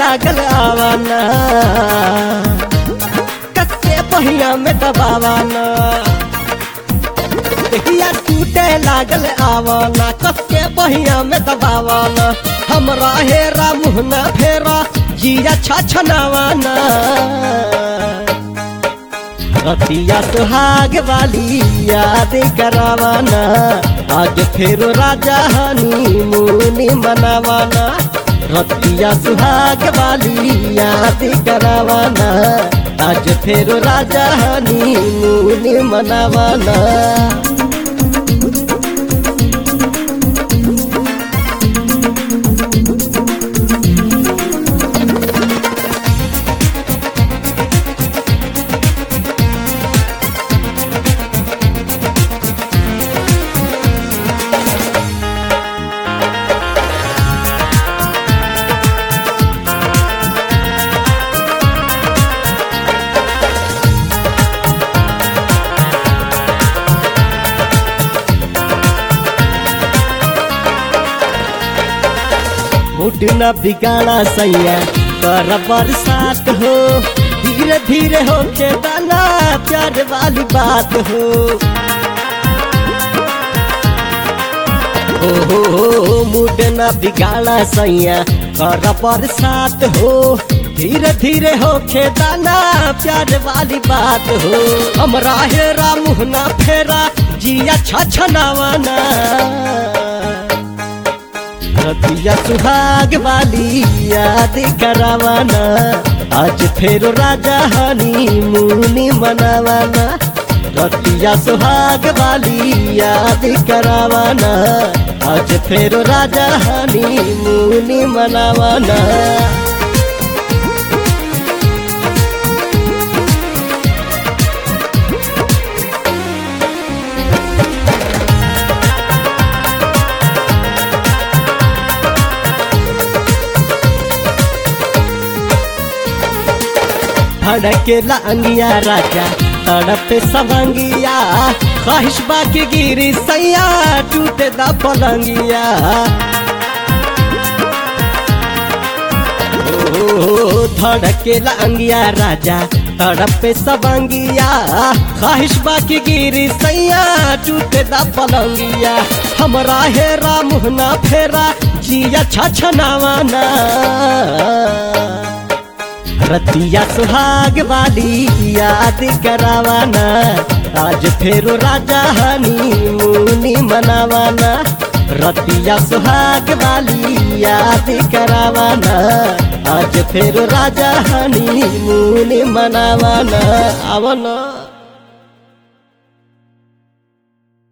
लागल आवाना कच्चे पहिया में दबावाना दहिया टूटे लागल आवाना कच्चे पहिया में दबावाना हमरा हेरा मुहना फेरा जिया छछनावाना रतिया सुहाग वाली याद करावाना आज फिर राजा हनीमून मनावाना रतिया सुहाग वाली याद करावाना आज फिर राजा हनीमून मनावाना मूड न बिगाड़ा सैया कर बरसात हो धीरे धीरे हो के दाना प्यार वाली बात हो मूड न बिगाड़ा सैया कर बरसात हो धीरे धीरे हो के दाना प्यार वाली बात हो हमरा हेरा मुहना फेरा जिया छछनावाना रतिया सुहाग वाली याद करावाना आज फिर राजा हनीमून मनावाना रतिया सुहाग वाली याद करावाना आज फिर राजा हनीमून मनावाना भड़केला अंगिया राजा तड़प सवंगिया ख्वाहिश बाकी गिरी सैया टूटे दा पलंगिया धड़केला अंगिया राजा तड़प सवंगिया ख्वाहिश बाकी गिरी सैया टूटे दा पलंगिया हमरा हेरा मुहना फेरा जिया छछनावाना रतिया सुहाग वाली याद करावाना आज फिर राजा हनीमून मनावाना रतिया सुहाग वाली याद करावाना आज फिर राजा हनीमून मनावाना आवना।